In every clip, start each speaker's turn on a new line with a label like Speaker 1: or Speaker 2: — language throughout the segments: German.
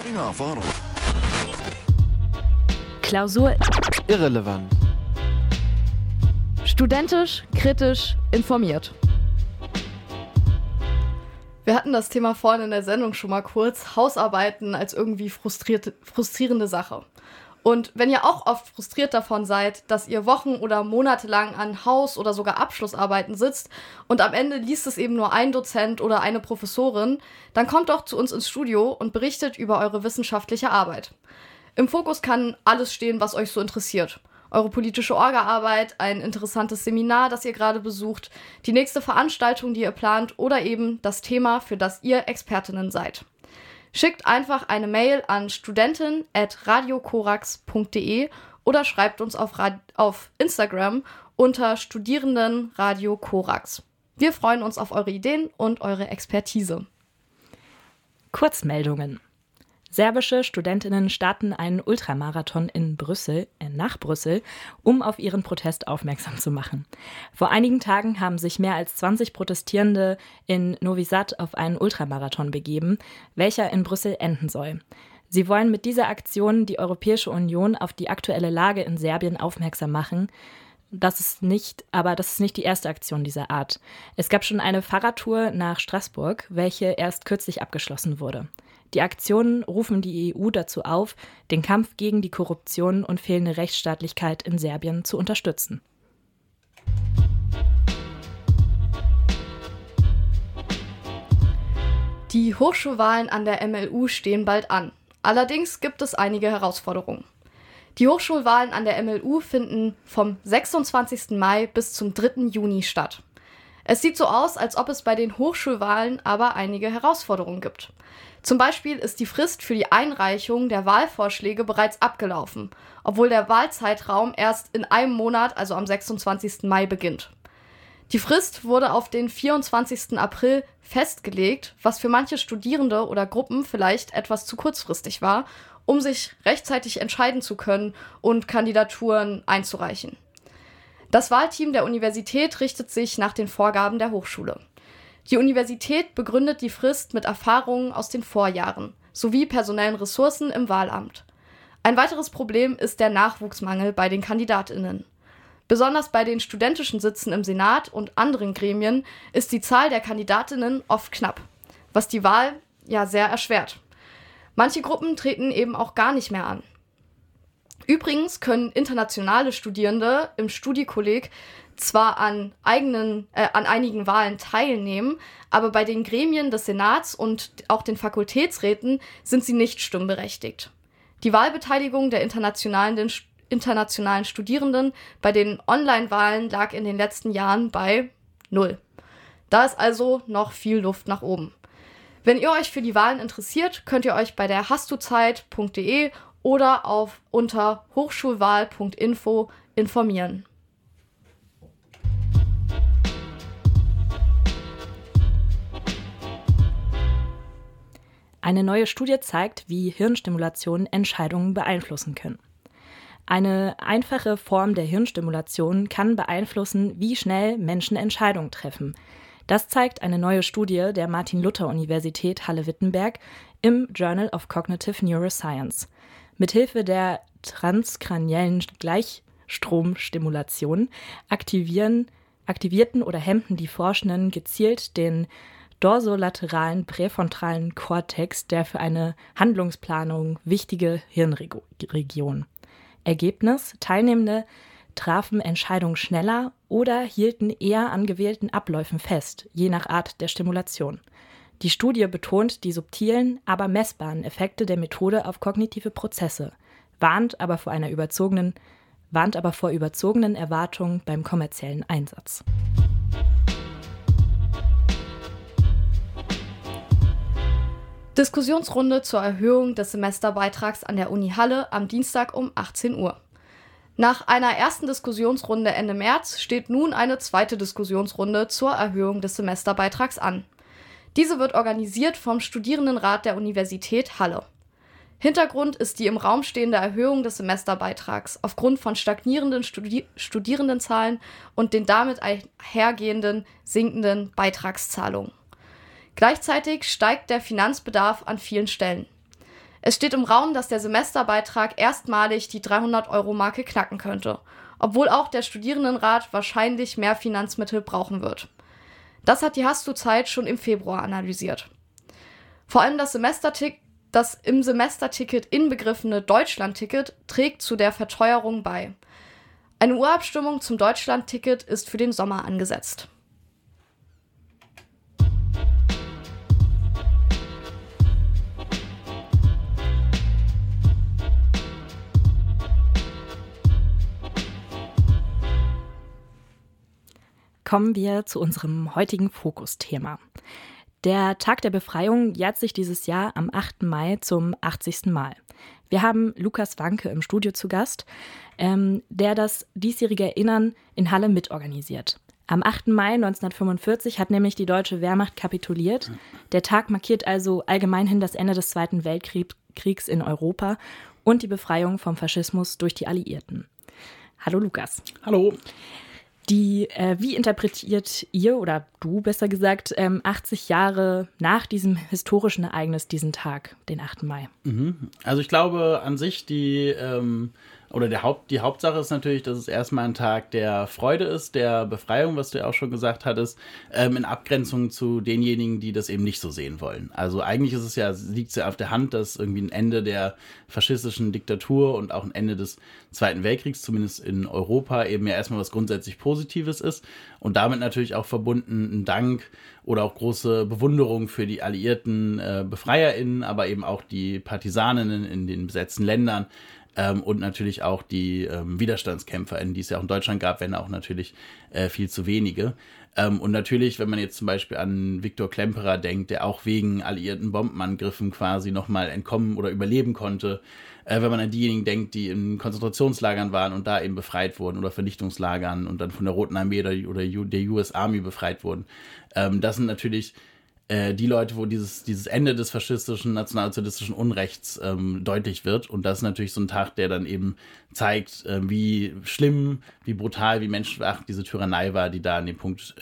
Speaker 1: Klausur
Speaker 2: irrelevant.
Speaker 3: Studentisch, kritisch, informiert. Wir hatten das Thema vorhin in der Sendung schon mal kurz, Hausarbeiten als irgendwie frustrierende Sache. Und wenn ihr auch oft frustriert davon seid, dass ihr Wochen oder Monate lang an Haus- oder sogar Abschlussarbeiten sitzt und am Ende liest es eben nur ein Dozent oder eine Professorin, dann kommt doch zu uns ins Studio und berichtet über eure wissenschaftliche Arbeit. Im Fokus kann alles stehen, was euch so interessiert. Eure politische Orga-Arbeit, ein interessantes Seminar, das ihr gerade besucht, die nächste Veranstaltung, die ihr plant oder eben das Thema, für das ihr Expertinnen seid. Schickt einfach eine Mail an studentin@radiokorax.de oder schreibt uns auf Instagram unter Studierendenradio Korax. Wir freuen uns auf eure Ideen und eure Expertise.
Speaker 1: Kurzmeldungen. Serbische Studentinnen starten einen Ultramarathon nach Brüssel, um auf ihren Protest aufmerksam zu machen. Vor einigen Tagen haben sich mehr als 20 Protestierende in Novi Sad auf einen Ultramarathon begeben, welcher in Brüssel enden soll. Sie wollen mit dieser Aktion die Europäische Union auf die aktuelle Lage in Serbien aufmerksam machen. Das ist nicht die erste Aktion dieser Art. Es gab schon eine Fahrradtour nach Straßburg, welche erst kürzlich abgeschlossen wurde. Die Aktionen rufen die EU dazu auf, den Kampf gegen die Korruption und fehlende Rechtsstaatlichkeit in Serbien zu unterstützen.
Speaker 3: Die Hochschulwahlen an der MLU stehen bald an. Allerdings gibt es einige Herausforderungen. Die Hochschulwahlen an der MLU finden vom 26. Mai bis zum 3. Juni statt. Es sieht so aus, als ob es bei den Hochschulwahlen aber einige Herausforderungen gibt. Zum Beispiel ist die Frist für die Einreichung der Wahlvorschläge bereits abgelaufen, obwohl der Wahlzeitraum erst in einem Monat, also am 26. Mai, beginnt. Die Frist wurde auf den 24. April festgelegt, was für manche Studierende oder Gruppen vielleicht etwas zu kurzfristig war, um sich rechtzeitig entscheiden zu können und Kandidaturen einzureichen. Das Wahlteam der Universität richtet sich nach den Vorgaben der Hochschule. Die Universität begründet die Frist mit Erfahrungen aus den Vorjahren sowie personellen Ressourcen im Wahlamt. Ein weiteres Problem ist der Nachwuchsmangel bei den KandidatInnen. Besonders bei den studentischen Sitzen im Senat und anderen Gremien ist die Zahl der KandidatInnen oft knapp, was die Wahl sehr erschwert. Manche Gruppen treten eben auch gar nicht mehr an. Übrigens können internationale Studierende im Studiekolleg zwar an einigen Wahlen teilnehmen, aber bei den Gremien des Senats und auch den Fakultätsräten sind sie nicht stimmberechtigt. Die Wahlbeteiligung der internationalen Studierenden bei den Online-Wahlen lag in den letzten Jahren bei 0. Da ist also noch viel Luft nach oben. Wenn ihr euch für die Wahlen interessiert, könnt ihr euch bei der hastduzeit.de oder unter hochschulwahl.info informieren.
Speaker 1: Eine neue Studie zeigt, wie Hirnstimulationen Entscheidungen beeinflussen können. Eine einfache Form der Hirnstimulation kann beeinflussen, wie schnell Menschen Entscheidungen treffen. Das zeigt eine neue Studie der Martin-Luther-Universität Halle-Wittenberg im Journal of Cognitive Neuroscience. Mithilfe der transkraniellen Gleichstromstimulation aktivierten oder hemmten die Forschenden gezielt den dorsolateralen präfrontalen Kortex, der für eine Handlungsplanung wichtige Hirnregion. Ergebnis: Teilnehmende trafen Entscheidungen schneller oder hielten eher an gewählten Abläufen fest, je nach Art der Stimulation. Die Studie betont die subtilen, aber messbaren Effekte der Methode auf kognitive Prozesse, warnt aber vor überzogenen Erwartungen beim kommerziellen Einsatz.
Speaker 3: Diskussionsrunde zur Erhöhung des Semesterbeitrags an der Uni Halle am Dienstag um 18 Uhr. Nach einer ersten Diskussionsrunde Ende März steht nun eine zweite Diskussionsrunde zur Erhöhung des Semesterbeitrags an. Diese wird organisiert vom Studierendenrat der Universität Halle. Hintergrund ist die im Raum stehende Erhöhung des Semesterbeitrags aufgrund von stagnierenden Studierendenzahlen und den damit einhergehenden sinkenden Beitragszahlungen. Gleichzeitig steigt der Finanzbedarf an vielen Stellen. Es steht im Raum, dass der Semesterbeitrag erstmalig die 300-Euro-Marke knacken könnte, obwohl auch der Studierendenrat wahrscheinlich mehr Finanzmittel brauchen wird. Das hat die Hast-du-Zeit schon im Februar analysiert. Vor allem das im Semesterticket inbegriffene Deutschlandticket trägt zu der Verteuerung bei. Eine Urabstimmung zum Deutschlandticket ist für den Sommer angesetzt.
Speaker 1: Kommen wir zu unserem heutigen Fokusthema. Der Tag der Befreiung jährt sich dieses Jahr am 8. Mai zum 80. Mal. Wir haben Lukas Wanke im Studio zu Gast, der das diesjährige Erinnern in Halle mitorganisiert. Am 8. Mai 1945 hat nämlich die deutsche Wehrmacht kapituliert. Der Tag markiert also allgemeinhin das Ende des Zweiten Weltkriegs in Europa und die Befreiung vom Faschismus durch die Alliierten. Hallo Lukas.
Speaker 2: Hallo.
Speaker 1: Wie interpretiert ihr, oder du besser gesagt, 80 Jahre nach diesem historischen Ereignis diesen Tag, den 8. Mai?
Speaker 2: Also ich glaube an sich, die Hauptsache ist natürlich, dass es erstmal ein Tag der Freude ist, der Befreiung, was du ja auch schon gesagt hattest, in Abgrenzung zu denjenigen, die das eben nicht so sehen wollen. Also eigentlich liegt es ja auf der Hand, dass irgendwie ein Ende der faschistischen Diktatur und auch ein Ende des Zweiten Weltkriegs, zumindest in Europa, eben ja erstmal was grundsätzlich Positives ist und damit natürlich auch verbunden ein Dank oder auch große Bewunderung für die alliierten BefreierInnen, aber eben auch die Partisaninnen in den besetzten Ländern, und natürlich auch die WiderstandskämpferInnen, die es ja auch in Deutschland gab, wenn auch natürlich viel zu wenige. Und natürlich, wenn man jetzt zum Beispiel an Viktor Klemperer denkt, der auch wegen alliierten Bombenangriffen quasi nochmal entkommen oder überleben konnte, wenn man an diejenigen denkt, die in Konzentrationslagern waren und da eben befreit wurden oder Vernichtungslagern und dann von der Roten Armee oder der US Army befreit wurden. Das sind natürlich die Leute, wo dieses Ende des faschistischen, nationalsozialistischen Unrechts deutlich wird. Und das ist natürlich so ein Tag, der dann eben zeigt, wie schlimm, wie brutal, wie menschenverachtend diese Tyrannei war, die da an dem Punkt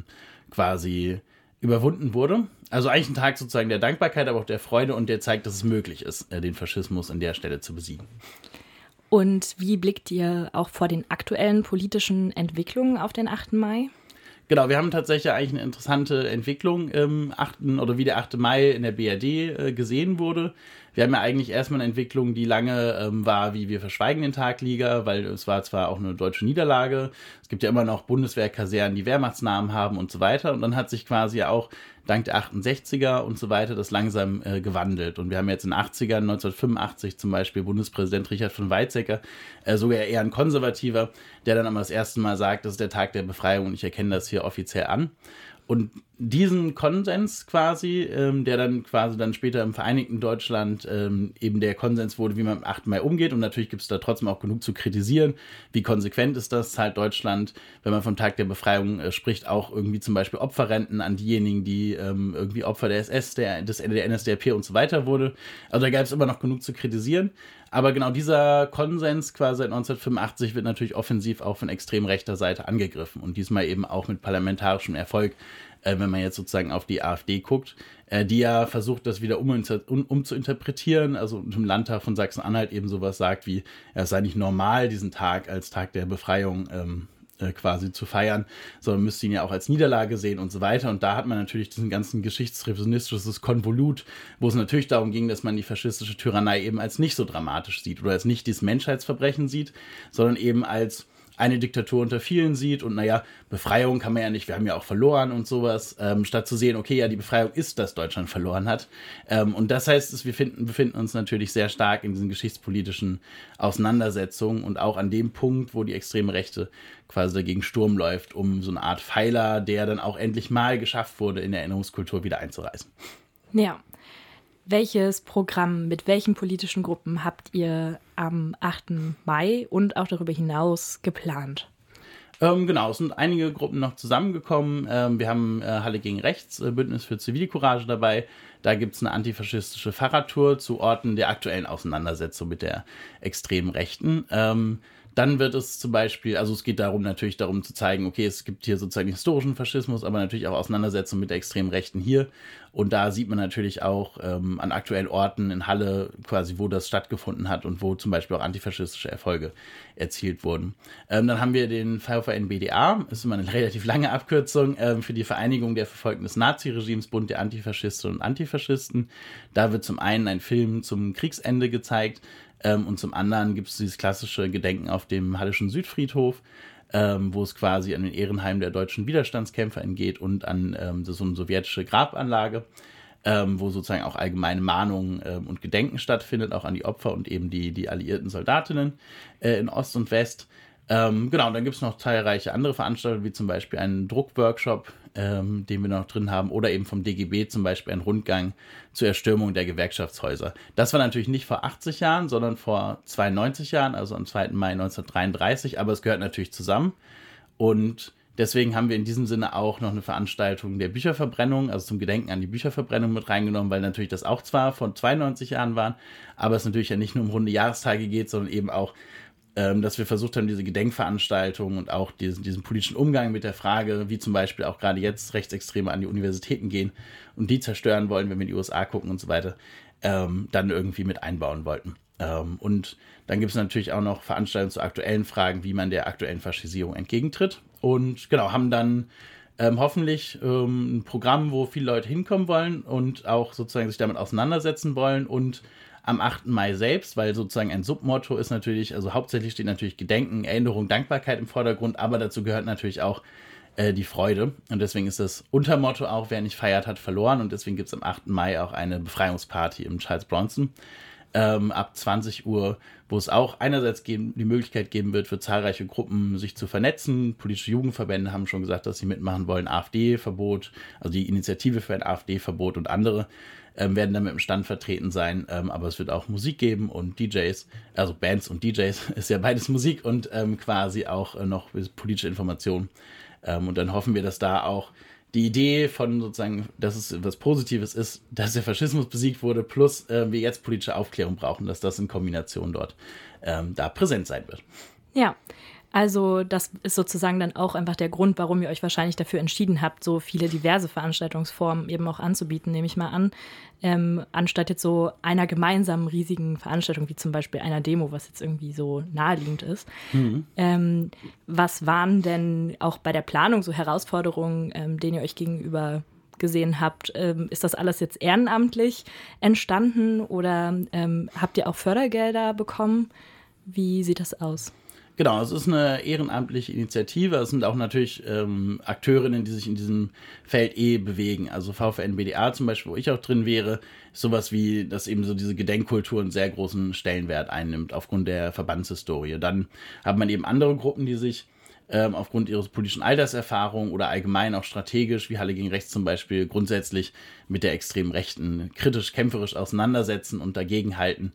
Speaker 2: quasi überwunden wurde. Also eigentlich ein Tag sozusagen der Dankbarkeit, aber auch der Freude, und der zeigt, dass es möglich ist, den Faschismus an der Stelle zu besiegen.
Speaker 1: Und wie blickt ihr auch vor den aktuellen politischen Entwicklungen auf den 8. Mai?
Speaker 2: Genau, wir haben tatsächlich eigentlich eine interessante Entwicklung wie der 8. Mai in der BRD gesehen wurde. Wir haben ja eigentlich erstmal eine Entwicklung, die lange war, wie wir verschweigen den Tagliga, weil es war zwar auch eine deutsche Niederlage, es gibt ja immer noch Bundeswehrkasernen, die Wehrmachtsnamen haben und so weiter, und dann hat sich quasi auch dank der 68er und so weiter das langsam gewandelt, und wir haben jetzt in den 80ern, 1985 zum Beispiel, Bundespräsident Richard von Weizsäcker, sogar eher ein Konservativer, der dann aber das erste Mal sagt, das ist der Tag der Befreiung und ich erkenne das hier offiziell an. Und diesen Konsens quasi, der dann quasi dann später im Vereinigten Deutschland eben der Konsens wurde, wie man am 8. Mai umgeht. Und natürlich gibt es da trotzdem auch genug zu kritisieren. Wie konsequent ist das? Zahlt Deutschland, wenn man vom Tag der Befreiung spricht, auch irgendwie zum Beispiel Opferrenten an diejenigen, die irgendwie Opfer der SS, der NSDAP und so weiter wurde. Also da gab es immer noch genug zu kritisieren. Aber genau dieser Konsens quasi seit 1985 wird natürlich offensiv auch von extrem rechter Seite angegriffen. Und diesmal eben auch mit parlamentarischem Erfolg, wenn man jetzt sozusagen auf die AfD guckt, die ja versucht, das wieder umzuinterpretieren. Also im Landtag von Sachsen-Anhalt eben sowas sagt wie, es sei nicht normal, diesen Tag als Tag der Befreiung quasi zu feiern, sondern müsste ihn ja auch als Niederlage sehen und so weiter. Und da hat man natürlich diesen ganzen geschichtsrevisionistisches Konvolut, wo es natürlich darum ging, dass man die faschistische Tyrannei eben als nicht so dramatisch sieht oder als nicht dieses Menschheitsverbrechen sieht, sondern eben als eine Diktatur unter vielen sieht und naja, Befreiung kann man ja nicht, wir haben ja auch verloren und sowas, statt zu sehen, okay, ja, die Befreiung ist, dass Deutschland verloren hat. Und das heißt, wir befinden uns natürlich sehr stark in diesen geschichtspolitischen Auseinandersetzungen und auch an dem Punkt, wo die extreme Rechte quasi dagegen Sturm läuft, um so eine Art Pfeiler, der dann auch endlich mal geschafft wurde, in der Erinnerungskultur wieder einzureißen.
Speaker 1: Ja. Welches Programm mit welchen politischen Gruppen habt ihr am 8. Mai und auch darüber hinaus geplant?
Speaker 2: Genau, es sind einige Gruppen noch zusammengekommen. Wir haben Halle gegen Rechts, Bündnis für Zivilcourage dabei. Da gibt es eine antifaschistische Fahrradtour zu Orten der aktuellen Auseinandersetzung mit der extremen Rechten. Dann wird es zum Beispiel, also es geht natürlich darum zu zeigen, okay, es gibt hier sozusagen den historischen Faschismus, aber natürlich auch Auseinandersetzungen mit der extremen Rechten hier. Und da sieht man natürlich auch an aktuellen Orten in Halle quasi, wo das stattgefunden hat und wo zum Beispiel auch antifaschistische Erfolge erzielt wurden. Dann haben wir den VVN-BDA, ist immer eine relativ lange Abkürzung, für die Vereinigung der Verfolgten des Naziregimes, Bund der Antifaschistinnen und Antifaschisten. Da wird zum einen ein Film zum Kriegsende gezeigt, und zum anderen gibt es dieses klassische Gedenken auf dem Hallischen Südfriedhof, wo es quasi an den Ehrenheim der deutschen Widerstandskämpfer geht und an so eine sowjetische Grabanlage, wo sozusagen auch allgemeine Mahnungen und Gedenken stattfindet, auch an die Opfer und eben die alliierten Soldatinnen in Ost und West. Genau, und dann gibt es noch zahlreiche andere Veranstaltungen, wie zum Beispiel einen Druckworkshop, den wir noch drin haben, oder eben vom DGB zum Beispiel ein Rundgang zur Erstürmung der Gewerkschaftshäuser. Das war natürlich nicht vor 80 Jahren, sondern vor 92 Jahren, also am 2. Mai 1933, aber es gehört natürlich zusammen. Und deswegen haben wir in diesem Sinne auch noch eine Veranstaltung der Bücherverbrennung, also zum Gedenken an die Bücherverbrennung mit reingenommen, weil natürlich das auch zwar vor 92 Jahren waren, aber es natürlich ja nicht nur um runde Jahrestage geht, sondern eben auch dass wir versucht haben, diese Gedenkveranstaltungen und auch diesen politischen Umgang mit der Frage, wie zum Beispiel auch gerade jetzt Rechtsextreme an die Universitäten gehen und die zerstören wollen, wenn wir in die USA gucken und so weiter, dann irgendwie mit einbauen wollten. Und dann gibt es natürlich auch noch Veranstaltungen zu aktuellen Fragen, wie man der aktuellen Faschisierung entgegentritt. Und genau, haben dann hoffentlich ein Programm, wo viele Leute hinkommen wollen und auch sozusagen sich damit auseinandersetzen wollen. Und am 8. Mai selbst, weil sozusagen ein Submotto ist natürlich, also hauptsächlich steht natürlich Gedenken, Erinnerung, Dankbarkeit im Vordergrund, aber dazu gehört natürlich auch die Freude. Und deswegen ist das Untermotto auch, wer nicht feiert, hat verloren. Und deswegen gibt es am 8. Mai auch eine Befreiungsparty im Charles Bronson ab 20 Uhr, wo es auch einerseits die Möglichkeit geben wird, für zahlreiche Gruppen sich zu vernetzen. Politische Jugendverbände haben schon gesagt, dass sie mitmachen wollen. AfD-Verbot, also die Initiative für ein AfD-Verbot und andere werden dann mit dem Stand vertreten sein, aber es wird auch Musik geben und DJs, also Bands und DJs, ist ja beides Musik und quasi auch noch politische Informationen. Und dann hoffen wir, dass da auch die Idee von sozusagen, dass es was Positives ist, dass der Faschismus besiegt wurde, plus wir jetzt politische Aufklärung brauchen, dass das in Kombination dort da präsent sein wird.
Speaker 1: Ja, also das ist sozusagen dann auch einfach der Grund, warum ihr euch wahrscheinlich dafür entschieden habt, so viele diverse Veranstaltungsformen eben auch anzubieten, nehme ich mal an, anstatt jetzt so einer gemeinsamen riesigen Veranstaltung, wie zum Beispiel einer Demo, was jetzt irgendwie so naheliegend ist. Mhm. Was waren denn auch bei der Planung so Herausforderungen, denen ihr euch gegenüber gesehen habt? Ist das alles jetzt ehrenamtlich entstanden oder habt ihr auch Fördergelder bekommen? Wie sieht das aus?
Speaker 2: Genau, es ist eine ehrenamtliche Initiative. Es sind auch natürlich Akteurinnen, die sich in diesem Feld bewegen. Also VVN-BDA zum Beispiel, wo ich auch drin wäre, ist sowas wie, dass eben so diese Gedenkkultur einen sehr großen Stellenwert einnimmt aufgrund der Verbandshistorie. Dann hat man eben andere Gruppen, die sich aufgrund ihres politischen Alterserfahrung oder allgemein auch strategisch, wie Halle gegen Rechts zum Beispiel, grundsätzlich mit der extremen Rechten kritisch, kämpferisch auseinandersetzen und dagegenhalten.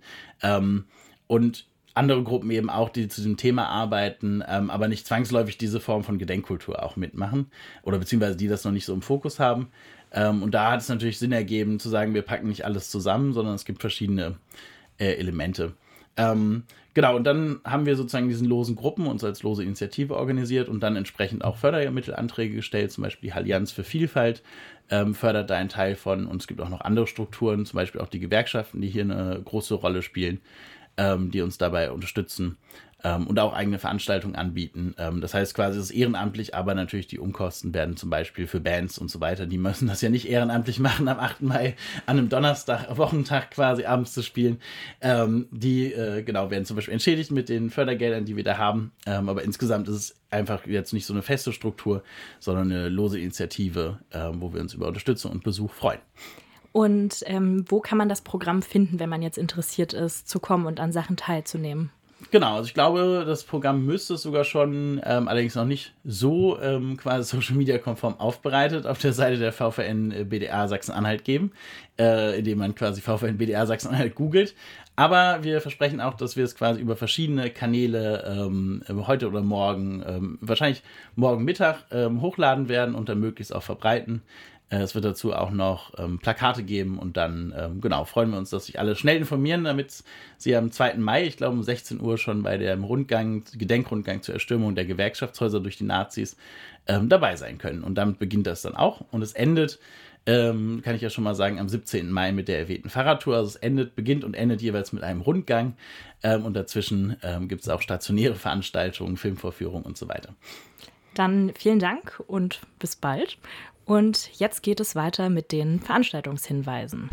Speaker 2: Und andere Gruppen eben auch, die zu diesem Thema arbeiten, aber nicht zwangsläufig diese Form von Gedenkkultur auch mitmachen oder beziehungsweise die das noch nicht so im Fokus haben. Und da hat es natürlich Sinn ergeben, zu sagen, wir packen nicht alles zusammen, sondern es gibt verschiedene Elemente. Genau, und dann haben wir sozusagen diesen losen Gruppen uns als lose Initiative organisiert und dann entsprechend auch Fördermittelanträge gestellt, zum Beispiel die Allianz für Vielfalt fördert da einen Teil von und es gibt auch noch andere Strukturen, zum Beispiel auch die Gewerkschaften, die hier eine große Rolle spielen, die uns dabei unterstützen und auch eigene Veranstaltungen anbieten. Das heißt quasi, es ist ehrenamtlich, aber natürlich die Umkosten werden zum Beispiel für Bands und so weiter, die müssen das ja nicht ehrenamtlich machen, am 8. Mai an einem Donnerstag, Wochentag quasi abends zu spielen. Die werden zum Beispiel entschädigt mit den Fördergeldern, die wir da haben. Aber insgesamt ist es einfach jetzt nicht so eine feste Struktur, sondern eine lose Initiative, wo wir uns über Unterstützung und Besuch freuen.
Speaker 1: Und wo kann man das Programm finden, wenn man jetzt interessiert ist, zu kommen und an Sachen teilzunehmen?
Speaker 2: Genau, also ich glaube, das Programm müsste es sogar schon, allerdings noch nicht so quasi Social-Media-konform aufbereitet, auf der Seite der VVN-BDA Sachsen-Anhalt geben, indem man quasi VVN-BDA Sachsen-Anhalt googelt. Aber wir versprechen auch, dass wir es quasi über verschiedene Kanäle heute oder morgen, wahrscheinlich morgen Mittag hochladen werden und dann möglichst auch verbreiten. Es wird dazu auch noch Plakate geben und dann freuen wir uns, dass sich alle schnell informieren, damit sie am 2. Mai, ich glaube um 16 Uhr schon bei dem Gedenkrundgang zur Erstürmung der Gewerkschaftshäuser durch die Nazis dabei sein können. Und damit beginnt das dann auch und es endet, kann ich ja schon mal sagen, am 17. Mai mit der erwähnten Fahrradtour. Also es beginnt und endet jeweils mit einem Rundgang und dazwischen gibt es auch stationäre Veranstaltungen, Filmvorführungen und so weiter.
Speaker 1: Dann vielen Dank und bis bald. Und jetzt geht es weiter mit den Veranstaltungshinweisen.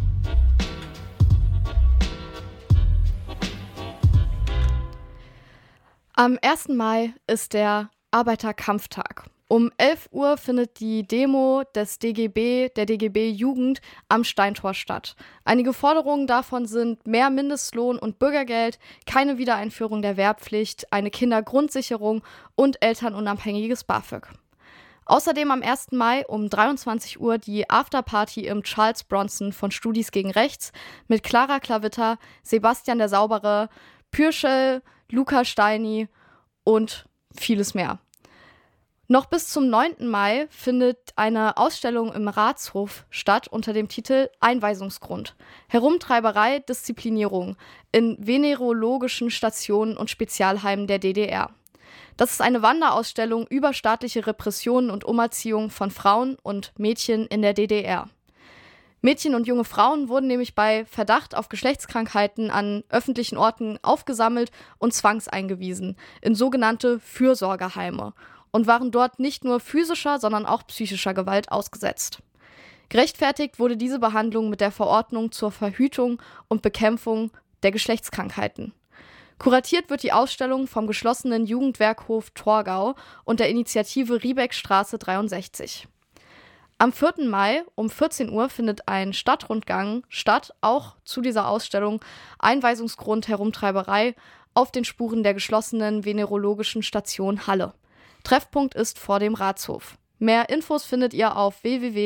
Speaker 3: Am 1. Mai ist der Arbeiterkampftag. Um 11 Uhr findet die Demo der DGB Jugend am Steintor statt. Einige Forderungen davon sind mehr Mindestlohn und Bürgergeld, keine Wiedereinführung der Wehrpflicht, eine Kindergrundsicherung und elternunabhängiges BAföG. Außerdem am 1. Mai um 23 Uhr die Afterparty im Charles Bronson von Studis gegen Rechts mit Clara Klavitter, Sebastian der Saubere, Pürschel, Luca Steini und vieles mehr. Noch bis zum 9. Mai findet eine Ausstellung im Ratshof statt unter dem Titel Einweisungsgrund. Herumtreiberei, Disziplinierung in venerologischen Stationen und Spezialheimen der DDR. Das ist eine Wanderausstellung über staatliche Repressionen und Umerziehung von Frauen und Mädchen in der DDR. Mädchen und junge Frauen wurden nämlich bei Verdacht auf Geschlechtskrankheiten an öffentlichen Orten aufgesammelt und zwangseingewiesen in sogenannte Fürsorgeheime und waren dort nicht nur physischer, sondern auch psychischer Gewalt ausgesetzt. Gerechtfertigt wurde diese Behandlung mit der Verordnung zur Verhütung und Bekämpfung der Geschlechtskrankheiten. Kuratiert wird die Ausstellung vom geschlossenen Jugendwerkhof Torgau und der Initiative Riebeckstraße 63. Am 4. Mai um 14 Uhr findet ein Stadtrundgang statt, auch zu dieser Ausstellung Einweisungsgrund Herumtreiberei auf den Spuren der geschlossenen venerologischen Station Halle. Treffpunkt ist vor dem Ratshof. Mehr Infos findet ihr auf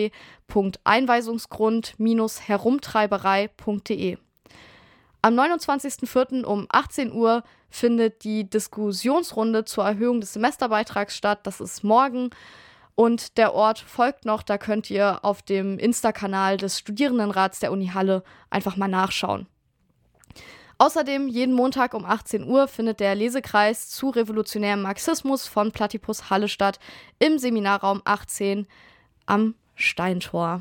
Speaker 3: www.einweisungsgrund-herumtreiberei.de. Am 29.04. um 18 Uhr findet die Diskussionsrunde zur Erhöhung des Semesterbeitrags statt. Das ist morgen. Und der Ort folgt noch. Da könnt ihr auf dem Insta-Kanal des Studierendenrats der Uni Halle einfach mal nachschauen. Außerdem jeden Montag um 18 Uhr findet der Lesekreis zu revolutionärem Marxismus von Platypus Halle statt im Seminarraum 18 am Steintor.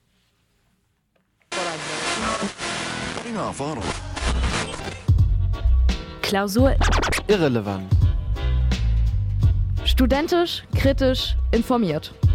Speaker 1: Klausur
Speaker 4: irrelevant.
Speaker 3: Studentisch, kritisch, informiert.